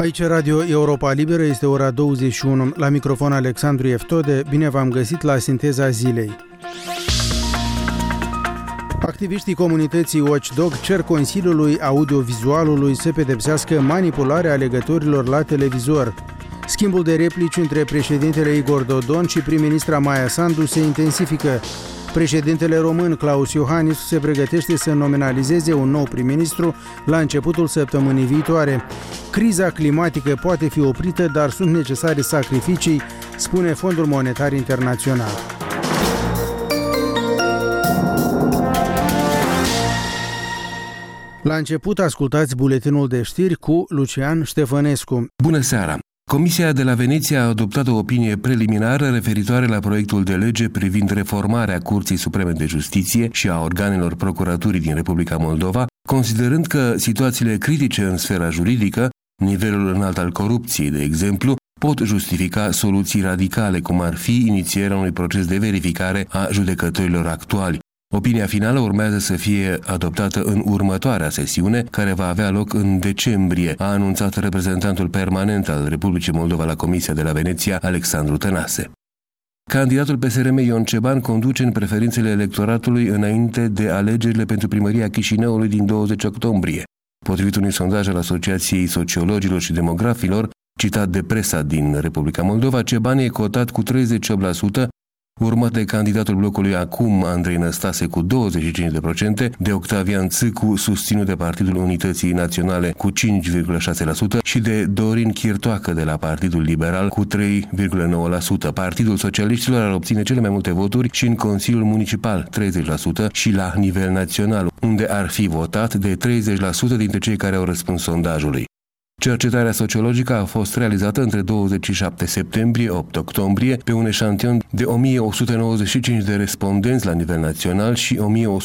Aici Radio Europa Liberă, este ora 21. La microfon Alexandru Eftode, bine v-am găsit la Sinteza Zilei. Activiștii comunității Watchdog cer Consiliului Audiovizualului să pedepsească manipularea alegătorilor la televizor. Schimbul de replici între președintele Igor Dodon și prim-ministra Maia Sandu se intensifică. Președintele român Claus Iohannis se pregătește să nominalizeze un nou prim-ministru la începutul săptămânii viitoare. Criza climatică poate fi oprită, dar sunt necesare sacrificii, spune Fondul Monetar Internațional. La început ascultați buletinul de știri cu Lucian Ștefănescu. Bună seara! Comisia de la Veneția a adoptat o opinie preliminară referitoare la proiectul de lege privind reformarea Curții Supreme de Justiție și a organelor procuraturii din Republica Moldova, considerând că situațiile critice în sfera juridică, nivelul înalt al corupției, de exemplu, pot justifica soluții radicale, cum ar fi inițierea unui proces de verificare a judecătorilor actuali. Opinia finală urmează să fie adoptată în următoarea sesiune, care va avea loc în decembrie, a anunțat reprezentantul permanent al Republicii Moldova la Comisia de la Veneția, Alexandru Tănase. Candidatul PSRM Ion Ceban conduce în preferințele electoratului înainte de alegerile pentru primăria Chișinăului din 20 octombrie. Potrivit unui sondaj al Asociației Sociologilor și Demografilor, citat de presa din Republica Moldova, Ceban e cotat cu 38%, urmat de candidatul blocului Acum, Andrei Năstase, cu 25%, de Octavian Țâcu, susținut de Partidul Unității Naționale, cu 5,6% și de Dorin Chirtoacă de la Partidul Liberal, cu 3,9%. Partidul Socialiștilor ar obține cele mai multe voturi și în Consiliul Municipal, 30%, și la nivel național, unde ar fi votat de 30% dintre cei care au răspuns sondajului. Cercetarea sociologică a fost realizată între 27 septembrie-8 octombrie pe un eșantion de 1195 de respondenți la nivel național și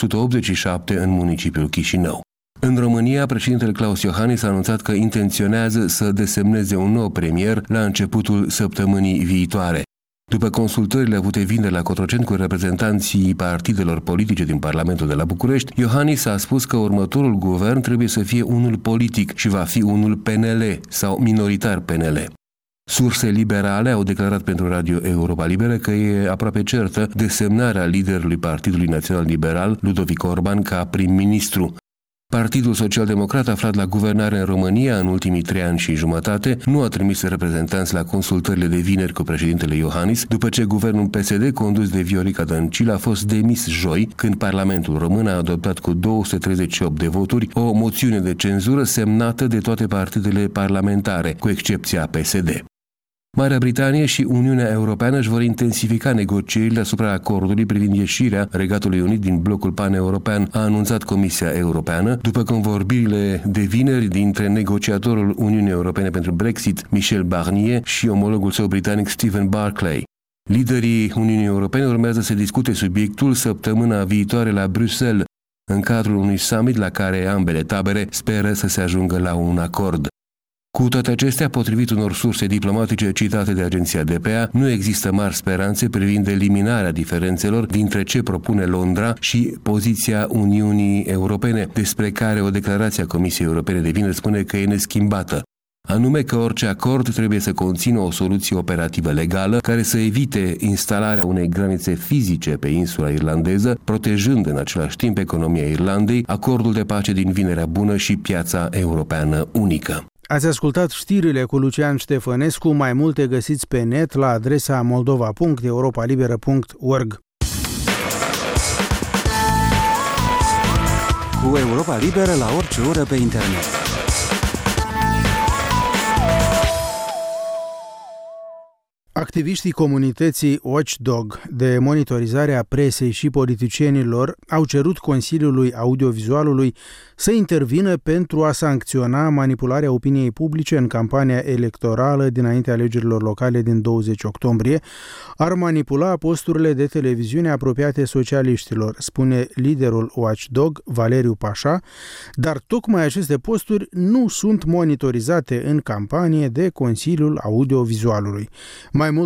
1187 în municipiul Chișinău. În România, președintele Claus Iohannis a anunțat că intenționează să desemneze un nou premier la începutul săptămânii viitoare. După consultările avute vineri la Cotroceni cu reprezentanții partidelor politice din Parlamentul de la București, Iohannis a spus că următorul guvern trebuie să fie unul politic și va fi unul PNL sau minoritar PNL. Surse liberale au declarat pentru Radio Europa Liberă că e aproape certă desemnarea liderului Partidului Național Liberal, Ludovic Orban, ca prim-ministru. Partidul Social-Democrat, aflat la guvernare în România în ultimii 3 ani și jumătate, nu a trimis reprezentanți la consultările de vineri cu președintele Iohannis, după ce guvernul PSD, condus de Viorica Dăncilă, a fost demis joi, când Parlamentul Român a adoptat cu 238 de voturi o moțiune de cenzură semnată de toate partidele parlamentare, cu excepția PSD. Marea Britanie și Uniunea Europeană își vor intensifica negocierile asupra acordului privind ieșirea Regatului Unit din blocul pan-european, a anunțat Comisia Europeană, după convorbirile de vineri dintre negociatorul Uniunii Europene pentru Brexit, Michel Barnier, și omologul său britanic Stephen Barclay. Liderii Uniunii Europene urmează să discute subiectul săptămâna viitoare la Bruxelles, în cadrul unui summit la care ambele tabere speră să se ajungă la un acord. Cu toate acestea, potrivit unor surse diplomatice citate de agenția DPA, nu există mari speranțe privind eliminarea diferențelor dintre ce propune Londra și poziția Uniunii Europene, despre care o declarație a Comisiei Europene de vineri spune că e neschimbată, anume că orice acord trebuie să conțină o soluție operativă legală care să evite instalarea unei granițe fizice pe insula irlandeză, protejând în același timp economia Irlandei, acordul de pace din Vinerea Bună și piața europeană unică. Ați ascultat știrile cu Lucian Ștefănescu, mai multe găsiți pe net la adresa moldova.europalibera.org. Cu Europa Liberă la orice oră pe internet. Activiștii comunității Watchdog de monitorizare a presei și politicienilor au cerut Consiliului Audiovizualului să intervină pentru a sancționa manipularea opiniei publice în campania electorală dinaintea alegerilor locale din 20 octombrie, ar manipula posturile de televiziune apropiate socialiștilor, spune liderul Watchdog, Valeriu Pașa, dar tocmai aceste posturi nu sunt monitorizate în campanie de Consiliul Audiovizualului. Mai mult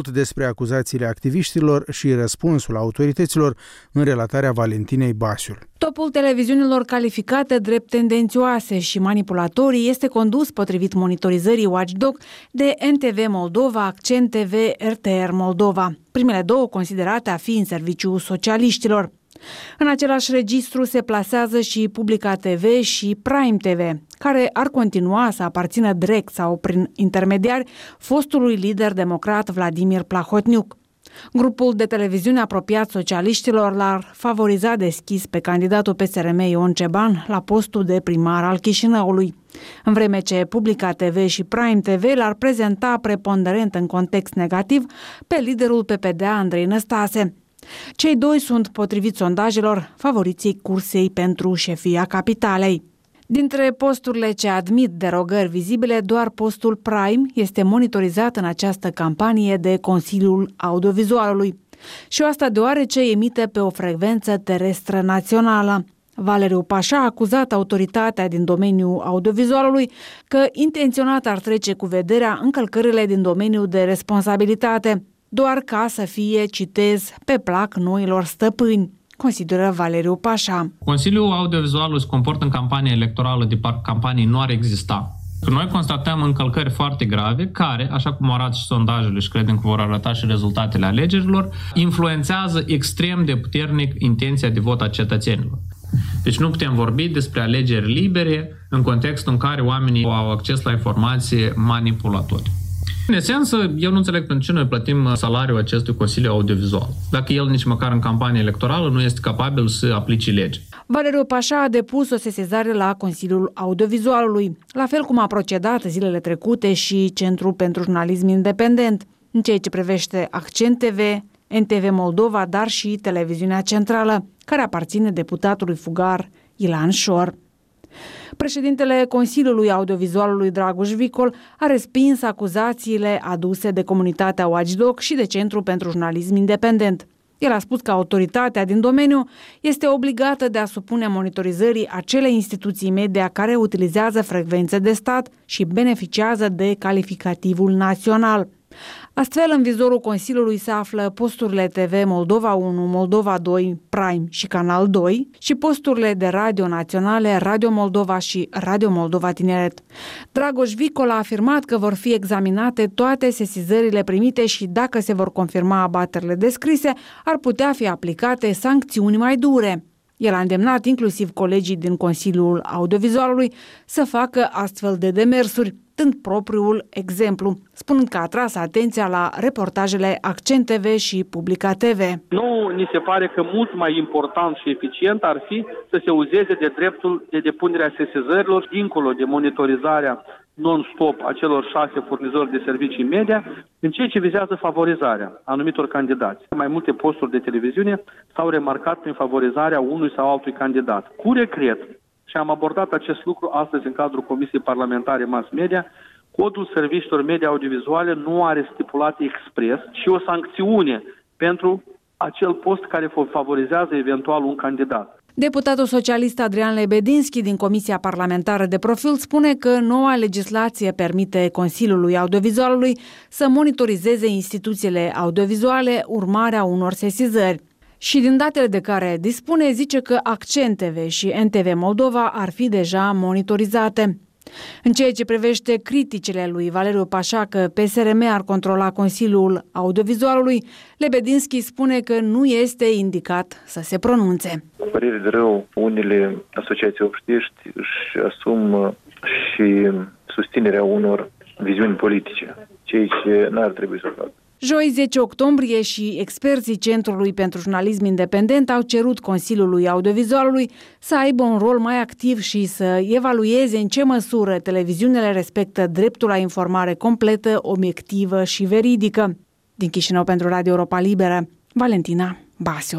mult despre acuzațiile activiștilor și răspunsul autorităților în relatarea Valentinei Basiul. Topul televiziunilor calificate drept tendențioase și manipulatorii este condus, potrivit monitorizării Watchdog, de NTV Moldova, Accent TV, RTR Moldova, primele două considerate a fi în serviciul socialiștilor. În același registru se plasează și Publica TV și Prime TV, care ar continua să aparțină direct sau prin intermediari fostului lider democrat Vladimir Plahotniuc. Grupul de televiziune apropiat socialiștilor l-ar favoriza deschis pe candidatul PSRM Ion Ceban la postul de primar al Chișinăului, în vreme ce Publica TV și Prime TV l-ar prezenta preponderent în context negativ pe liderul PPD Andrei Năstase. Cei doi sunt, potrivit sondajelor, favoriții cursei pentru șefia capitalei. Dintre posturile ce admit derogări vizibile, doar postul Prime este monitorizat în această campanie de Consiliul Audiovizualului. Și asta deoarece emite pe o frecvență terestră națională. Valeriu Pașa a acuzat autoritatea din domeniul audiovizualului că intenționat ar trece cu vederea încălcările din domeniul de responsabilitate, doar ca să fie, citez, pe plac noilor stăpâni, consideră Valeriu Pașa. Consiliul Audiovizualului se comportă în campanie electorală de parcă campanii nu ar exista. Noi constatăm încălcări foarte grave care, așa cum arată și sondajele și credem că vor arăta și rezultatele alegerilor, influențează extrem de puternic intenția de vot a cetățenilor. Deci nu putem vorbi despre alegeri libere în contextul în care oamenii au acces la informații manipulatorii. În esență, eu nu înțeleg pentru ce noi plătim salariul acestui Consiliu Audiovizual, dacă el nici măcar în campanie electorală nu este capabil să aplice lege. Valeriu Pașa a depus o sesizare la Consiliul Audiovizualului, la fel cum a procedat zilele trecute și Centrul pentru Jurnalism Independent, în ceea ce privește Accent TV, NTV Moldova, dar și Televiziunea Centrală, care aparține deputatului fugar Ilan Șor. Președintele Consiliului Audiovizualului Dragoș Vicol a respins acuzațiile aduse de comunitatea Watchdog și de Centrul pentru Jurnalism Independent. El a spus că autoritatea din domeniu este obligată de a supune monitorizării acele instituții media care utilizează frecvențe de stat și beneficiază de calificativul național. Astfel, în vizorul Consiliului se află posturile TV Moldova 1, Moldova 2, Prime și Canal 2 și posturile de radio naționale Radio Moldova și Radio Moldova Tineret. Dragoș Vicol a afirmat că vor fi examinate toate sesizările primite și dacă se vor confirma abaterile descrise, ar putea fi aplicate sancțiuni mai dure. El a îndemnat inclusiv colegii din Consiliul Audiovizualului să facă astfel de demersuri, dând propriul exemplu, spunând că a atras atenția la reportajele Accent TV și Publica TV. Nu ni se pare că mult mai important și eficient ar fi să se uzeze de dreptul de depunere a sesizărilor dincolo de monitorizarea non-stop a celor 6 furnizori de servicii media, în ceea ce vizează favorizarea anumitor candidați. Mai multe posturi de televiziune s-au remarcat prin favorizarea unui sau altui candidat. Cu regret, și am abordat acest lucru astăzi în cadrul Comisiei Parlamentare Mass Media, Codul Serviciilor Media Audiovizuale nu are stipulat expres și o sancțiune pentru acel post care favorizează eventual un candidat. Deputatul socialist Adrian Lebedinski din Comisia Parlamentară de Profil spune că noua legislație permite Consiliului Audiovizualului să monitorizeze instituțiile audiovizuale urmarea unor sesizări. Și din datele de care dispune, zice că Accent TV și NTV Moldova ar fi deja monitorizate. În ceea ce privește criticile lui Valeriu Pașa că PSRM ar controla Consiliul Audiovizualului, Lebedinski spune că nu este indicat să se pronunțe. Cu părere de rău, unele asociații obștești își asumă și susținerea unor viziuni politice, ceea ce n-ar trebui să facă. Joi 10 octombrie și experții Centrului pentru Jurnalism Independent au cerut Consiliului Audiovizualului să aibă un rol mai activ și să evalueze în ce măsură televiziunile respectă dreptul la informare completă, obiectivă și veridică. Din Chișinău pentru Radio Europa Liberă, Valentina Basiul.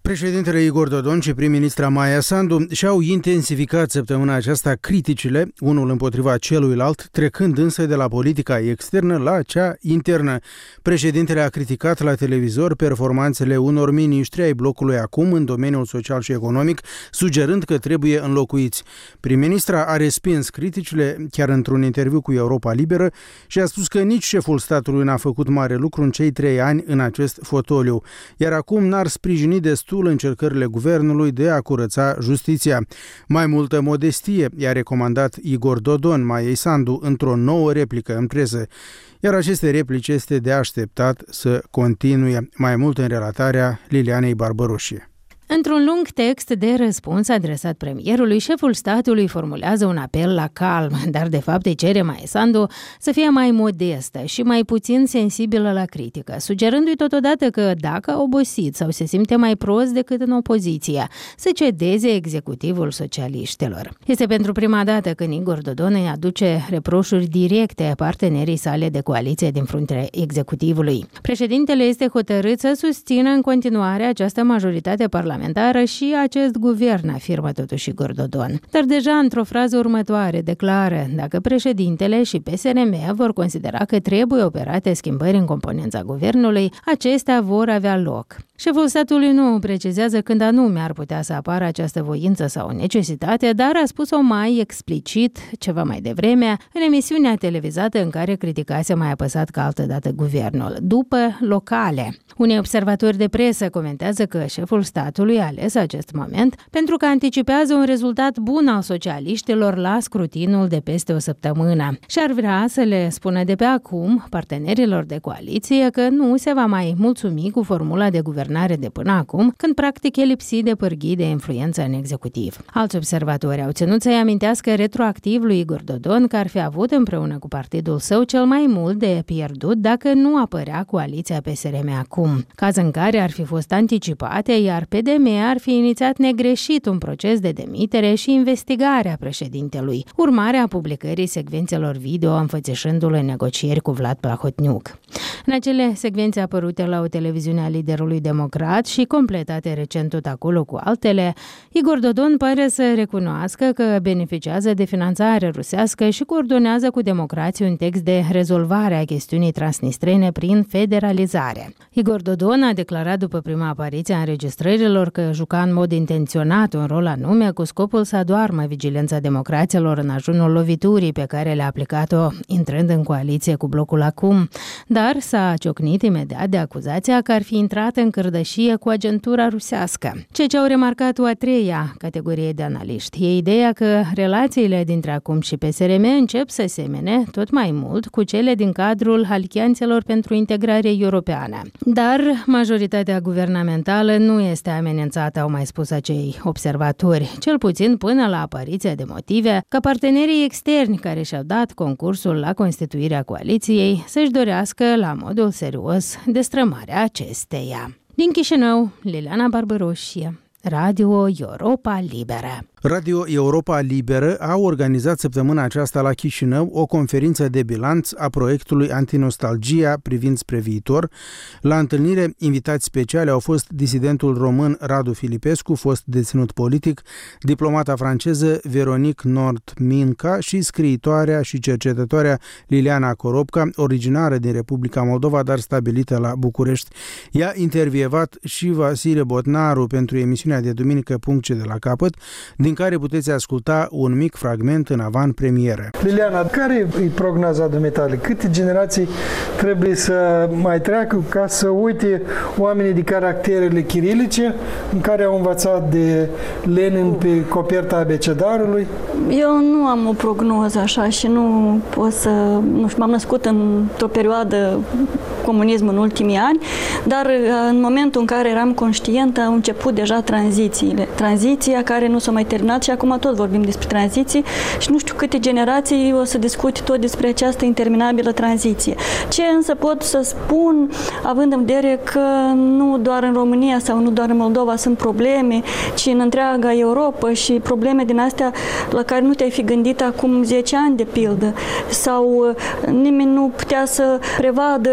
Președintele Igor Dodon și prim-ministra Maia Sandu și-au intensificat săptămâna aceasta criticile, unul împotriva celuilalt, trecând însă de la politica externă la cea internă. Președintele a criticat la televizor performanțele unor miniștri ai blocului acum în domeniul social și economic, sugerând că trebuie înlocuiți. Prim-ministra a respins criticile chiar într-un interviu cu Europa Liberă și a spus că nici șeful statului n-a făcut mare lucru în cei 3 ani în acest fotoliu, iar acum n-ar sprijini destul încercările guvernului de a curăța justiția. Mai multă modestie i-a recomandat Igor Dodon Maiei Sandu într-o nouă replică în presă, iar aceste replici este de așteptat să continue. Mai mult în relatarea Lilianei Barbaroșie. Într-un lung text de răspuns adresat premierului, șeful statului formulează un apel la calm, dar de fapt îi cere Maia Sandu să fie mai modestă și mai puțin sensibilă la critică, sugerându-i totodată că dacă a obosit sau se simte mai prost decât în opoziție, să cedeze executivul socialiștilor. Este pentru prima dată când Igor Dodon îi aduce reproșuri directe partenerii sale de coaliție din fruntea executivului. Președintele este hotărât să susțină în continuare această majoritate parlamentară și acest guvern, afirmă totuși Igor Dodon. Dar deja într-o frază următoare declară: dacă președintele și PSRM vor considera că trebuie operate schimbări în componența guvernului, acestea vor avea loc. Șeful statului nu precizează când anume ar putea să apară această voință sau necesitate, dar a spus-o mai explicit ceva mai devreme în emisiunea televizată în care criticase mai apăsat ca altădată guvernul, după locale. Unii observatori de presă comentează că șeful statului a ales acest moment pentru că anticipează un rezultat bun al socialiștilor la scrutinul de peste o săptămână și ar vrea să le spună de pe acum partenerilor de coaliție că nu se va mai mulțumi cu formula de guvernare de până acum, când practic e lipsit de pârghii de influență în executiv. Alți observatori au ținut să-i amintească retroactiv lui Igor Dodon că ar fi avut împreună cu partidul său cel mai mult de pierdut dacă nu apărea coaliția PSRM acum, caz în care ar fi fost anticipate, iar PDM ar fi inițiat negreșit un proces de demitere și investigare a președintelui, urmare a publicării secvențelor video înfățișându-l în negocieri cu Vlad Plahotniuc. În acele secvențe apărute la o televiziune a liderului democrat și completate recent tot acolo cu altele, Igor Dodon pare să recunoască că beneficiază de finanțare rusească și coordonează cu democrații un text de rezolvare a chestiunii transnistrene prin federalizare. Igor Dodon a declarat după prima apariție a înregistrărilor că juca în mod intenționat un rol anume cu scopul să adoarmă vigilența democraților în ajunul loviturii pe care le-a aplicat-o intrând în coaliție cu blocul acum, dar s-a ciocnit imediat de acuzația că ar fi intrat în cârdășie cu agentura rusească. Ceea ce au remarcat o a treia categorie de analiști e ideea că relațiile dintre acum și PSRM încep să semene tot mai mult cu cele din cadrul alianțelor pentru integrare europeană. Dar majoritatea guvernamentală nu este amenințată, au mai spus acei observatori, cel puțin până la apariția de motive ca partenerii externi care și-au dat concursul la constituirea coaliției să-și dorească la modul serios destrămarea acesteia. Din Chișinău, Liliana Barbaroșie, Radio Europa Liberă. Radio Europa Liberă a organizat săptămâna aceasta la Chișinău o conferință de bilanț a proiectului Antinostalgia privind spre viitor. La întâlnire, invitați speciali au fost disidentul român Radu Filipescu, fost deținut politic, diplomata franceză Veronique Nord-Minca și scriitoarea și cercetătoarea Liliana Coropca, originară din Republica Moldova, dar stabilită la București. I-a intervievat și Vasile Botnaru pentru emisiunea de duminică Puncte de la capăt, din care puteți asculta un mic fragment în avant-premieră. Liliana, care e prognoza dumitale? Câte generații trebuie să mai treacă ca să uite oamenii de caracterele chirilice în care au învățat de Lenin pe coperta abecedarului? Eu nu am o prognoză așa și nu pot să... Nu știu, m-am născut într-o perioadă comunism în ultimii ani, dar în momentul în care eram conștientă au început deja tranzițiile. Tranziția care nu s-a mai terminat și acum tot vorbim despre tranziții și nu știu câte generații o să discute tot despre această interminabilă tranziție. Ce însă pot să spun, având în vedere că nu doar în România sau nu doar în Moldova sunt probleme, ci în întreaga Europa și probleme din astea la care nu te-ai fi gândit acum 10 ani de pildă sau nimeni nu putea să prevadă grupul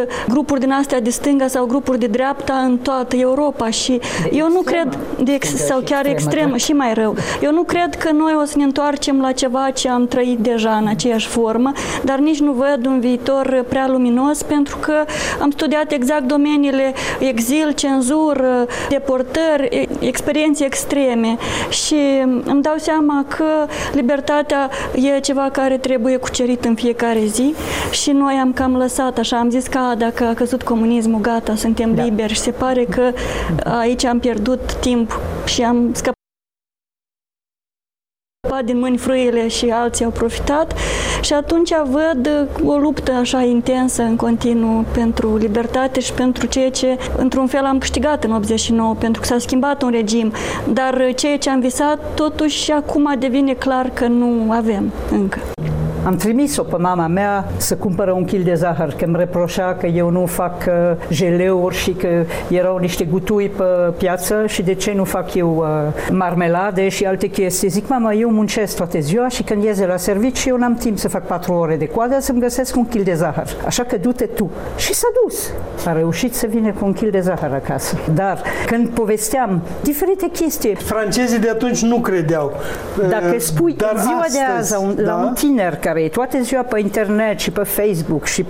grupuri din astea de stânga sau grupuri de dreapta în toată Europa și eu nu cred, sau chiar extremă, și mai rău. Eu nu cred că noi o să ne întoarcem la ceva ce am trăit deja în aceeași formă, dar nici nu văd un viitor prea luminos, pentru că am studiat exact domeniile exil, cenzură, deportări, experiențe extreme și îmi dau seama că libertatea e ceva care trebuie cucerit în fiecare zi și noi am cam lăsat așa, am zis că dacă a căzut comunismul, gata, suntem liberi și se pare că aici am pierdut timp și am scăpat din mâini frâiele și alții au profitat și atunci văd o luptă așa intensă în continuu pentru libertate și pentru ceea ce într-un fel am câștigat în 89, pentru că s-a schimbat un regim, dar ceea ce am visat totuși acum devine clar că nu avem încă. Am trimis-o pe mama mea să cumpără un kil de zahăr, că îmi reproșa că eu nu fac jeleuri și că erau niște gutui pe piață și de ce nu fac eu marmelade și alte chestii. Zic, mama, eu muncesc toată ziua și când ies de la serviciu eu n-am timp să fac 4 ore de coadă să-mi găsesc un kil de zahăr. Așa că du-te tu. Și s-a dus. A reușit să vină cu un kil de zahăr acasă. Dar când povesteam diferite chestii... Francezii de atunci nu credeau. Dacă spui dar ziua astăzi, de azi la un tiner care e toată ziua pe internet și pe Facebook și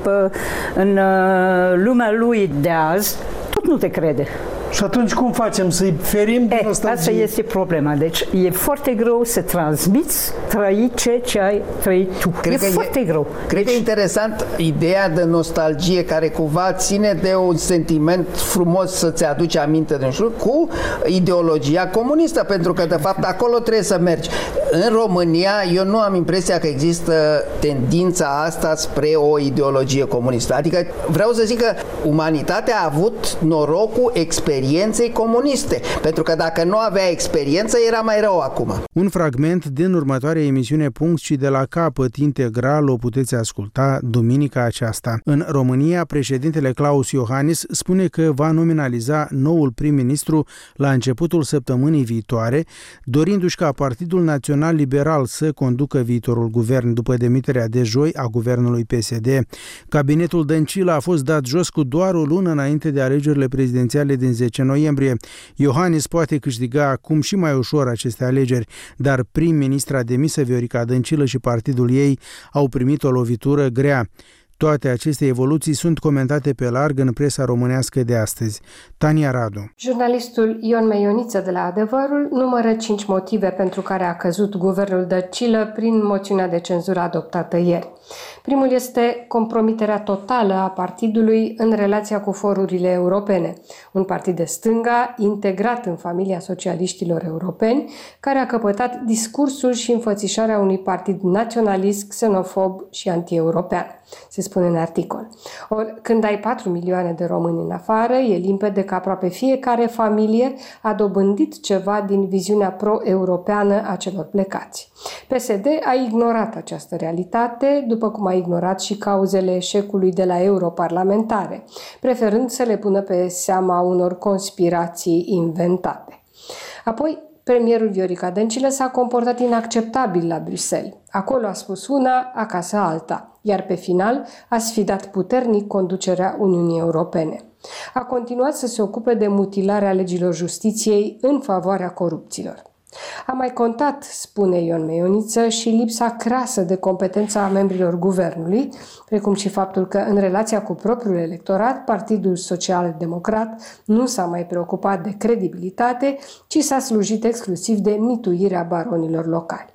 în lumea lui de azi, tot nu te crede. Și atunci cum facem? Să-i ferim din nostalgie? Asta este problema. Deci e foarte greu să transmiți, trăi ce ai trăit tu. Cred că foarte greu. Cred că e interesant ideea de nostalgie care cumva ține de un sentiment frumos să-ți aduci aminte de un lucru cu ideologia comunistă, pentru că de fapt acolo trebuie să mergi. În România eu nu am impresia că există tendința asta spre o ideologie comunistă. Adică vreau să zic că umanitatea a avut norocul experienței comuniste, pentru că dacă nu avea experiență era mai rău acum. Un fragment din următoarea emisiune Punct și de la capăt integral o puteți asculta duminica aceasta. În România, președintele Klaus Iohannis spune că va nominaliza noul prim-ministru la începutul săptămânii viitoare, dorindu-și ca Partidul Național Liberal să conducă viitorul guvern după demiterea de joi a guvernului PSD. Cabinetul Dăncilă a fost dat jos cu doar o lună înainte de alegerile prezidențiale din 10 noiembrie. Iohannis poate câștiga acum și mai ușor aceste alegeri, dar prim-ministra demisă Viorica Dăncilă și partidul ei au primit o lovitură grea. Toate aceste evoluții sunt comentate pe larg în presa românească de astăzi. Tania Radu. Jurnalistul Ion Meioniță de la Adevărul numără 5 motive pentru care a căzut guvernul Dăncilă prin moțiunea de cenzură adoptată ieri. Primul este compromiterea totală a partidului în relația cu forurile europene. Un partid de stânga, integrat în familia socialiștilor europeni, care a căpătat discursul și înfățișarea unui partid naționalist, xenofob și anti-european, se spune în articol. Ori, când ai 4 milioane de români în afară, e limpede că aproape fiecare familie a dobândit ceva din viziunea pro-europeană a celor plecați. PSD a ignorat această realitate, după cum a ignorat și cauzele eșecului de la europarlamentare, preferând să le pună pe seama unor conspirații inventate. Apoi, premierul Viorica Dăncilă s-a comportat inacceptabil la Bruxelles. Acolo a spus una, acasă alta, iar pe final a sfidat puternic conducerea Uniunii Europene. A continuat să se ocupe de mutilarea legilor justiției în favoarea corupților. A mai contat, spune Ion Meioniță, și lipsa crasă de competență a membrilor guvernului, precum și faptul că în relația cu propriul electorat, Partidul Social-Democrat nu s-a mai preocupat de credibilitate, ci s-a slujit exclusiv de mituirea baronilor locali.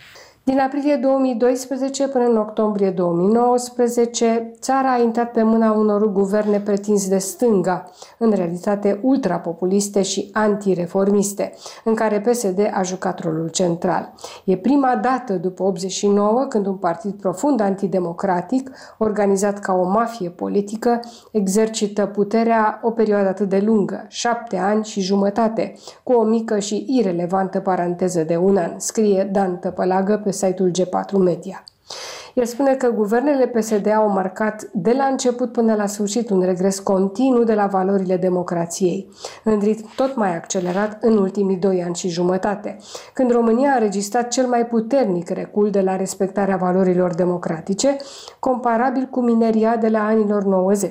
Din aprilie 2012 până în octombrie 2019, țara a intrat pe mâna unor guverne pretins de stânga, în realitate ultrapopuliste și antireformiste, în care PSD a jucat rolul central. E prima dată după 89 când un partid profund antidemocratic, organizat ca o mafie politică, exercită puterea o perioadă atât de lungă, 7 ani și jumătate, cu o mică și irelevantă paranteză de un an, scrie Dan Tăpălagă pe site-ul G4 Media. El spune că guvernele PSD au marcat de la început până la sfârșit un regres continuu de la valorile democrației, în ritm tot mai accelerat în ultimii 2 ani și jumătate, când România a înregistrat cel mai puternic recul de la respectarea valorilor democratice, comparabil cu mineria de la anilor 90.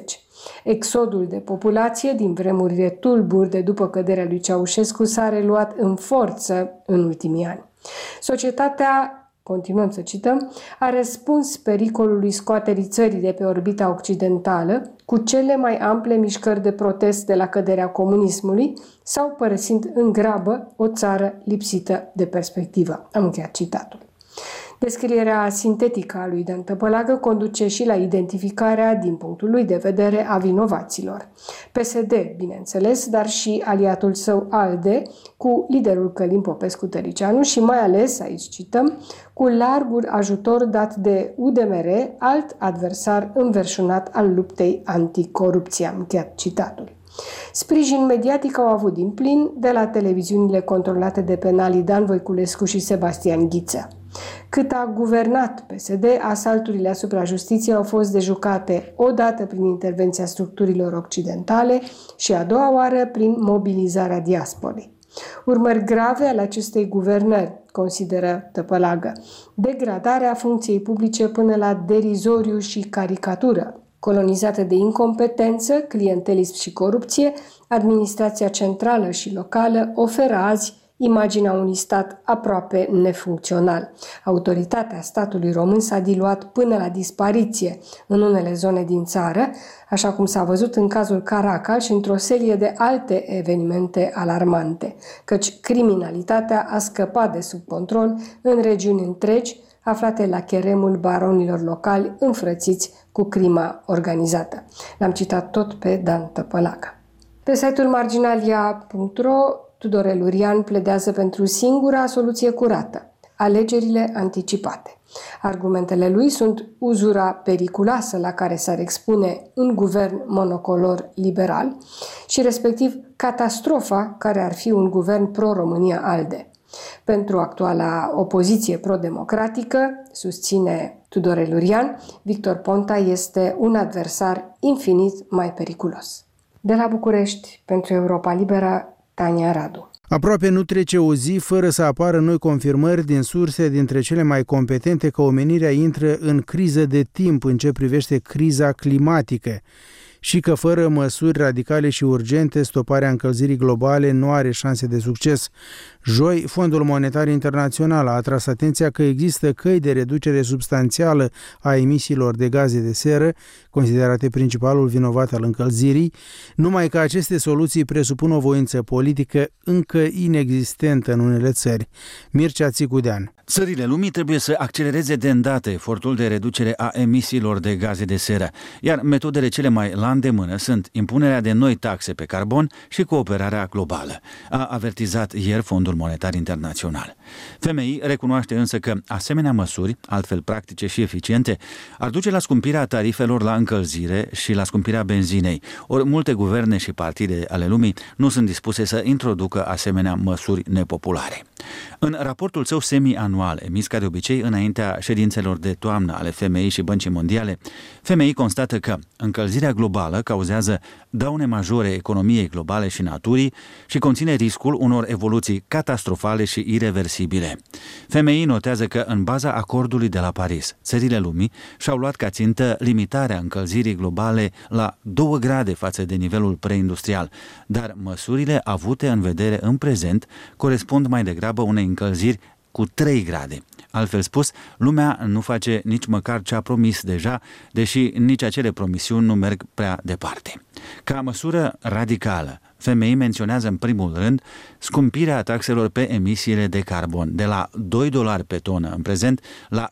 Exodul de populație din vremurile tulburi de după căderea lui Ceaușescu s-a reluat în forță în ultimii ani. Societatea, continuăm să cităm, a răspuns pericolului scoaterii țării de pe orbita occidentală cu cele mai ample mișcări de protest de la căderea comunismului sau părăsind în grabă o țară lipsită de perspectivă. Am încheiat citatul. Descrierea sintetică a lui Dan Tăpălagă conduce și la identificarea, din punctul lui de vedere, a vinovaților. PSD, bineînțeles, dar și aliatul său ALDE, cu liderul Călin Popescu-Tăricianu și mai ales, aici cităm, cu largul ajutor dat de UDMR, alt adversar înverșunat al luptei anticorupție. Am încheiat citatul. Sprijin mediatic au avut din plin de la televiziunile controlate de penalii Dan Voiculescu și Sebastian Ghiță. Cât a guvernat PSD, asalturile asupra justiției au fost dejucate odată prin intervenția structurilor occidentale și a doua oară prin mobilizarea diasporei. Urmări grave ale acestei guvernări, consideră Tăpălagă, degradarea funcției publice până la derizoriu și caricatură. Colonizată de incompetență, clientelism și corupție, administrația centrală și locală oferă azi imaginea unui stat aproape nefuncțional. Autoritatea statului român s-a diluat până la dispariție în unele zone din țară, așa cum s-a văzut în cazul Caracal și într-o serie de alte evenimente alarmante, căci criminalitatea a scăpat de sub control în regiuni întregi, aflate la cheremul baronilor locali înfrățiți cu crima organizată. L-am citat tot pe Dan Tăpălagă. Pe site-ul marginalia.ro, Tudorel Lurian pledează pentru singura soluție curată, alegerile anticipate. Argumentele lui sunt uzura periculoasă la care s-ar expune un guvern monocolor liberal și respectiv catastrofa care ar fi un guvern pro-România ALDE. Pentru actuala opoziție pro-democratică, susține Tudorel Lurian, Victor Ponta este un adversar infinit mai periculos. De la București, pentru Europa Liberă, Tania Radu. Aproape nu trece o zi fără să apară noi confirmări din surse dintre cele mai competente că omenirea intră în criză de timp în ce privește criza climatică și că fără măsuri radicale și urgente, stoparea încălzirii globale nu are șanse de succes. Joi, Fondul Monetar Internațional a atras atenția că există căi de reducere substanțială a emisiilor de gaze de seră, considerate principalul vinovat al încălzirii, numai că aceste soluții presupun o voință politică încă inexistentă în unele țări. Mircea Țicudean. Țările lumii trebuie să accelereze de îndată efortul de reducere a emisiilor de gaze de seră, iar metodele cele mai la îndemână sunt impunerea de noi taxe pe carbon și cooperarea globală, a avertizat ieri Fondul Monetar Internațional. FMI recunoaște însă că asemenea măsuri, altfel practice și eficiente, ar duce la scumpirea tarifelor la încălzire și la scumpirea benzinei, ori multe guverne și partide ale lumii nu sunt dispuse să introducă asemenea măsuri nepopulare. În raportul său semi-anual, emis ca de obicei înaintea ședințelor de toamnă ale FMI și Băncii Mondiale, FMI constată că încălzirea globală cauzează daune majore economiei globale și naturii și conține riscul unor evoluții catastrofale și ireversibile. FMI notează că în baza acordului de la Paris, țările lumii și-au luat ca țintă limitarea încălzirii globale la 2 grade față de nivelul preindustrial, dar măsurile avute în vedere în prezent corespund mai degrabă unei încălziri cu 3 grade. Altfel spus, lumea nu face nici măcar ce a promis deja, deși nici acele promisiuni nu merg prea departe. Ca măsură radicală, FMI menționează în primul rând scumpirea taxelor pe emisiile de carbon, de la $2 pe tonă în prezent la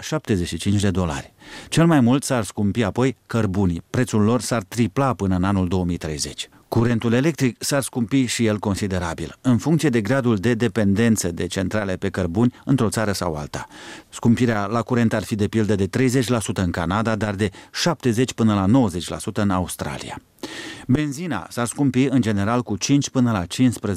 $75. Cel mai mult s-ar scumpi apoi cărbunii, prețul lor s-ar tripla până în anul 2030. Curentul electric s-ar scumpi și el considerabil, în funcție de gradul de dependență de centrale pe cărbuni într-o țară sau alta. Scumpirea la curent ar fi de pildă de 30% în Canada, dar de 70 până la 90% în Australia. Benzina s-ar scumpi în general cu 5 până la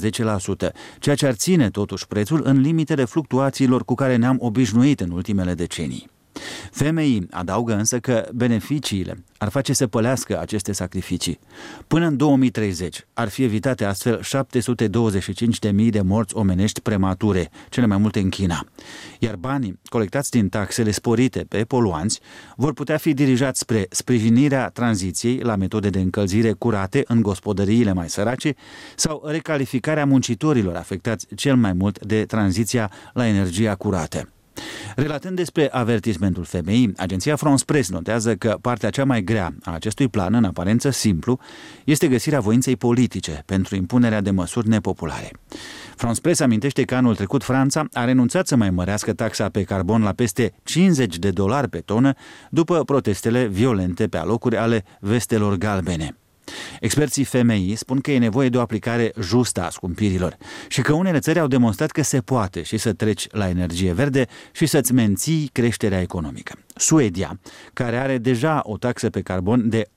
15%, ceea ce ar ține totuși prețul în limitele fluctuațiilor cu care ne-am obișnuit în ultimele decenii. FMI adaugă însă că beneficiile ar face să pălească aceste sacrificii. Până în 2030 ar fi evitate astfel 725.000 de morți omenești premature, cele mai multe în China. Iar banii colectați din taxele sporite pe poluanți vor putea fi dirijați spre sprijinirea tranziției la metode de încălzire curate în gospodăriile mai sărace sau recalificarea muncitorilor afectați cel mai mult de tranziția la energia curată. Relatând despre avertismentul FMI, agenția France Press notează că partea cea mai grea a acestui plan, în aparență simplu, este găsirea voinței politice pentru impunerea de măsuri nepopulare. France Press amintește că anul trecut Franța a renunțat să mai mărească taxa pe carbon la peste $50 pe tonă după protestele violente pe alocuri ale vestelor galbene. Experții FMI spun că e nevoie de o aplicare justă a scumpirilor și că unele țări au demonstrat că se poate și să treci la energie verde și să-ți menții creșterea economică. Suedia, care are deja o taxă pe carbon de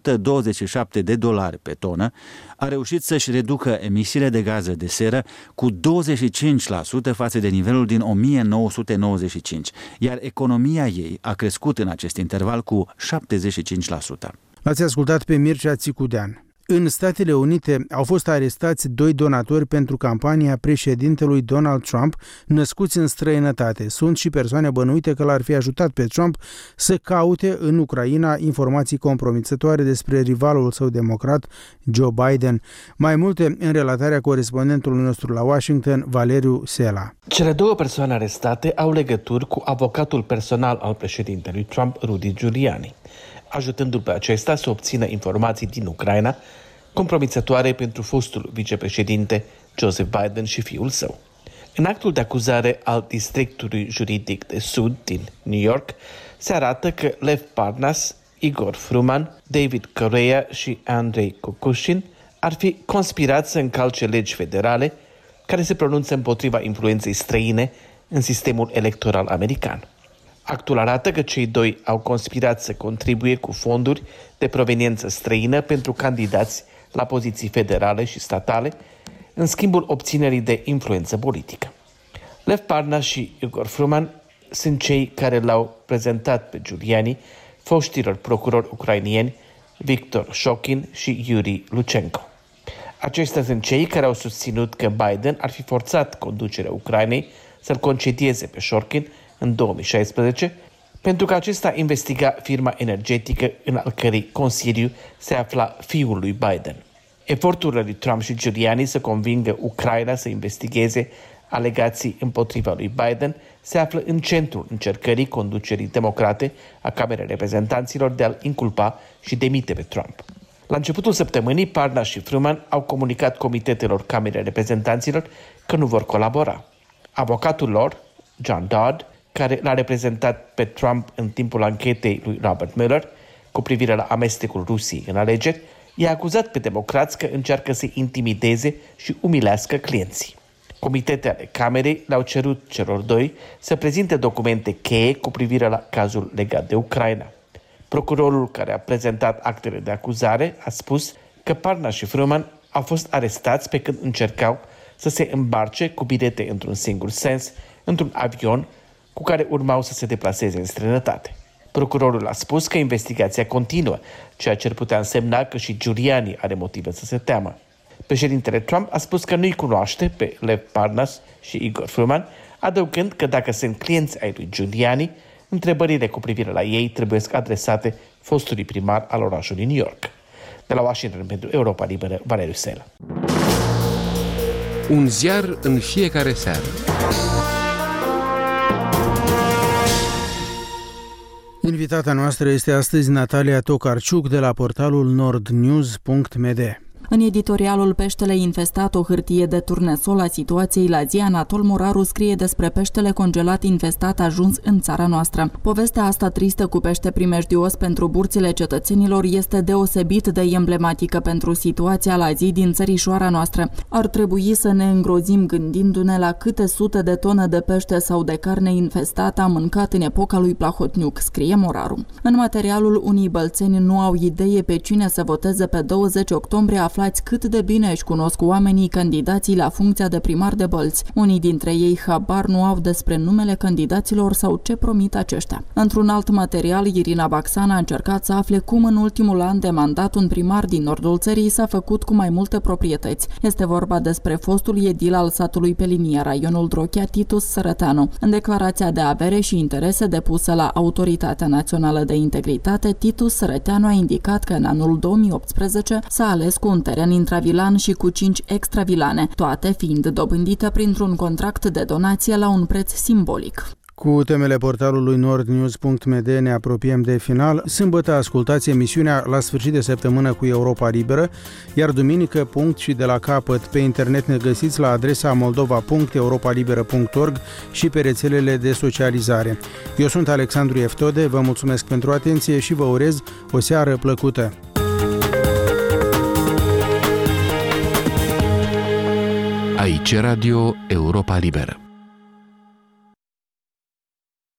$127 pe tonă, a reușit să-și reducă emisiile de gaze de seră cu 25% față de nivelul din 1995, iar economia ei a crescut în acest interval cu 75%. L-ați ascultat pe Mircea Țicudean. În Statele Unite au fost arestați 2 donatori pentru campania președintelui Donald Trump, născuți în străinătate. Sunt și persoane bănuite că l-ar fi ajutat pe Trump să caute în Ucraina informații compromițătoare despre rivalul său democrat, Joe Biden. Mai multe în relatarea corespondentului nostru la Washington, Valeriu Sela. Cele 2 persoane arestate au legături cu avocatul personal al președintelui Trump, Rudy Giuliani, ajutându-l pe acesta să obțină informații din Ucraina compromițătoare pentru fostul vicepreședinte Joseph Biden și fiul său. În actul de acuzare al Districtului Juridic de Sud din New York se arată că Lev Parnas, Igor Fruman, David Correa și Andrei Kukushin ar fi conspirat să încalce legi federale care se pronunță împotriva influenței străine în sistemul electoral american. Actul arată că cei 2 au conspirat să contribuie cu fonduri de proveniență străină pentru candidați la poziții federale și statale, în schimbul obținerii de influență politică. Lev Parnas și Igor Fruman sunt cei care l-au prezentat pe Giuliani foștilor procurori ucrainieni Viktor Shokin și Yuri Luchenko. Aceștia sunt cei care au susținut că Biden ar fi forțat conducerea Ucrainei să-l concedieze pe Shokin în 2016, pentru că acesta investiga firma energetică în al cărei consiliu se afla fiul lui Biden. Eforturile lui Trump și Giuliani să convingă Ucraina să investigheze alegații împotriva lui Biden se află în centrul încercării conducerii democrate a Camerei Reprezentanților de a-l inculpa și demite pe Trump. La începutul săptămânii, Parnas și Fruman au comunicat comitetelor Camerei Reprezentanților că nu vor colabora. Avocatul lor, John Dodd, care l-a reprezentat pe Trump în timpul anchetei lui Robert Mueller cu privire la amestecul Rusiei în alegeri, i-a acuzat pe democrați că încearcă să intimideze și umilească clienții. Comitetele Camerei le-au cerut celor 2 să prezinte documente cheie cu privire la cazul legat de Ucraina. Procurorul care a prezentat actele de acuzare a spus că Parnas și Fruman au fost arestați pe când încercau să se îmbarce cu bilete într-un singur sens într-un avion cu care urmau să se deplaseze în străinătate. Procurorul a spus că investigația continuă, ceea ce ar putea însemna că și Giuliani are motive să se teamă. Președintele Trump a spus că nu-i cunoaște pe Lev Parnas și Igor Fruman, adăugând că dacă sunt clienți ai lui Giuliani, întrebările cu privire la ei trebuie adresate fostului primar al orașului New York. De la Washington pentru Europa Liberă, Valeriu Sela. Un ziar în fiecare seară. Invitata noastră este astăzi Natalia Tokarciuc de la portalul nordnews.md. În editorialul Peștele infestat, o hârtie de turnesol a situației la zi, Anatol Moraru scrie despre peștele congelat infestat ajuns în țara noastră. Povestea asta tristă cu pește primejdios pentru burțile cetățenilor este deosebit de emblematică pentru situația la zi din țărișoara noastră. Ar trebui să ne îngrozim gândindu-ne la câte sute de tone de pește sau de carne infestată am mâncat în epoca lui Plahotniuc, scrie Moraru. În materialul, unii bălțeni nu au idee pe cine să voteze pe 20 octombrie, aflați cât de bine își cunosc oamenii candidații la funcția de primar de Bălți. Unii dintre ei habar nu au despre numele candidaților sau ce promit aceștia. Într-un alt material, Irina Baxan a încercat să afle cum în ultimul an de mandat un primar din nordul țării s-a făcut cu mai multe proprietăți. Este vorba despre fostul edil al satului pe linia raionul Drochea, Titus Sărăteanu. În declarația de avere și interese depusă la Autoritatea Națională de Integritate, Titus Sărăteanu a indicat că în anul 2018 s-a ales cu un teren intravilan și cu 5 extravilane, toate fiind dobândite printr-un contract de donație la un preț simbolic. Cu temele portalului nordnews.md ne apropiem de final. Sâmbătă ascultați emisiunea La sfârșit de săptămână cu Europa Liberă, iar duminică punct și de la capăt. Pe internet ne găsiți la adresa moldova.europalibera.org și pe rețelele de socializare. Eu sunt Alexandru Eftode, vă mulțumesc pentru atenție și vă urez o seară plăcută. Aici Radio Europa Liberă.